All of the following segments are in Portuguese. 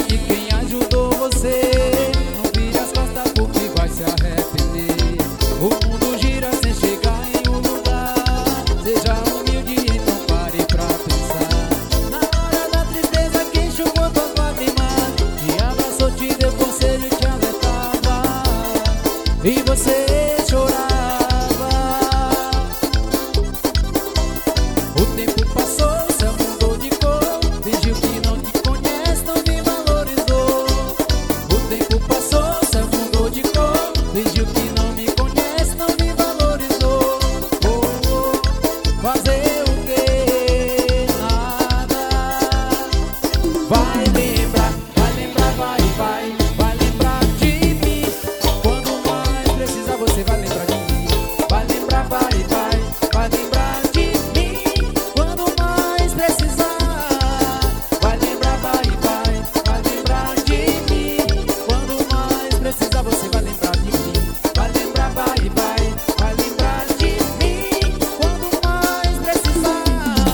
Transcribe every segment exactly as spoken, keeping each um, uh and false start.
de quem ajudou você. Não vire as costas porque vai se arrepender. O mundo gira sem chegar em um lugar. Seja humilde, então pare pra pensar. Na hora da tristeza quem enxugou tuas lágrimas, te abraçou, te deu conselho, te alertava, e você chorava. O tempo passou, céu mudou de cor, fingiu que não te conhece, não me valorizou. O tempo passou, céu mudou de cor, fingiu que não me conhece, não me valorizou. Oh, oh, fazer o quê? Nada. Vai lembrar, vai lembrar, vai, vai, vai lembrar de mim. Quando mais precisar você vai lembrar de mim. Vai lembrar, vai, vai, vai lembrar de mim. Quando mais precisar, vai lembrar, vai, vai, vai lembrar de mim. Quando mais precisar você vai lembrar de mim. Vai lembrar, vai, vai, vai lembrar de mim. Quando mais precisar.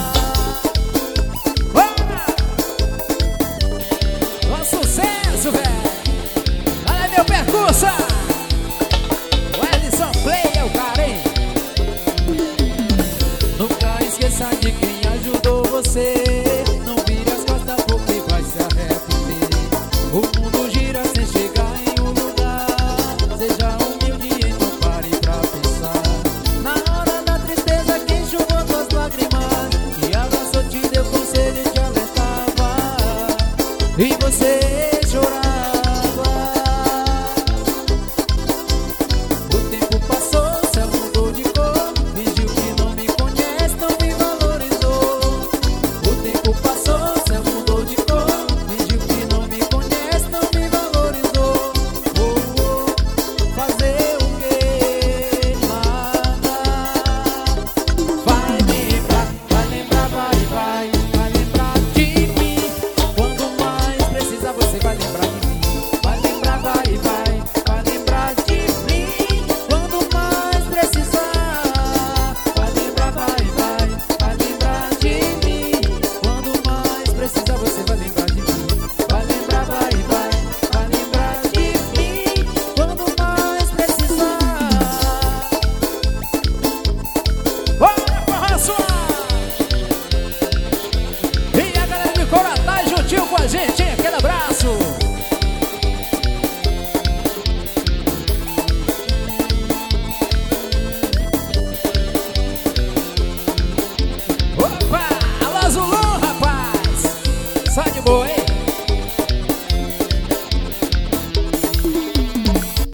Ó sucesso, velho! Olha aí meu percurso! O Edson Play é o cara, hein? Nunca esqueça de quem ajudou você. Não vire as costas porque vai se arrepender. O mundo gira sem chegar em um lugar. Seja humilde, então pare pra pensar. Na hora da tristeza quem enxugou tuas lágrimas, te abraçou, te deu conselho, te alertava, e você chorava.